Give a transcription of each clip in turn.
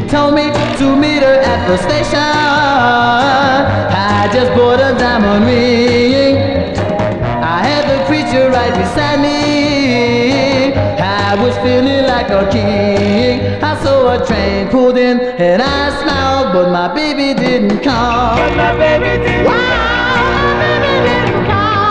told me to meet her at the station. I just bought a diamond ring. I had the creature right beside me. I was feeling like a king. I saw a train pulled in and I smiled, but my baby didn't come. But my baby didn't come. My baby didn't come.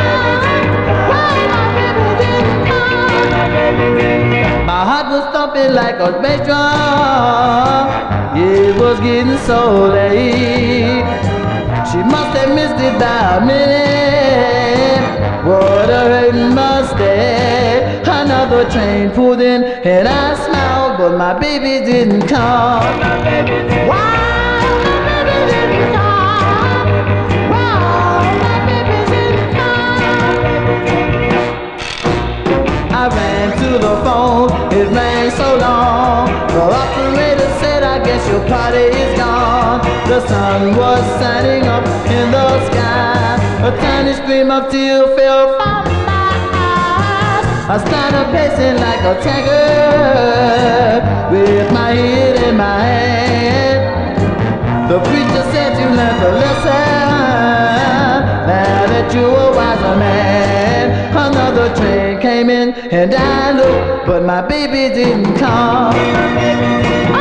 My baby didn't come. My baby didn't come. My heart was thumping like a bass drum. It was getting so late. She must have missed it by a minute. What a hurting mistake. Another train pulled in and I smiled, but my baby didn't come. But my baby didn't Why my baby didn't come? Why my baby didn't come? I ran to the phone, it rang so long. The operator said, I guess your party is gone. The sun was shining up in the sky. A tiny stream of tears fell from my eyes. I started pacing like a tiger with my head in my hand. The preacher said you learned a lesson, now that you're a wiser man. Another train came in and I looked, but my baby didn't come.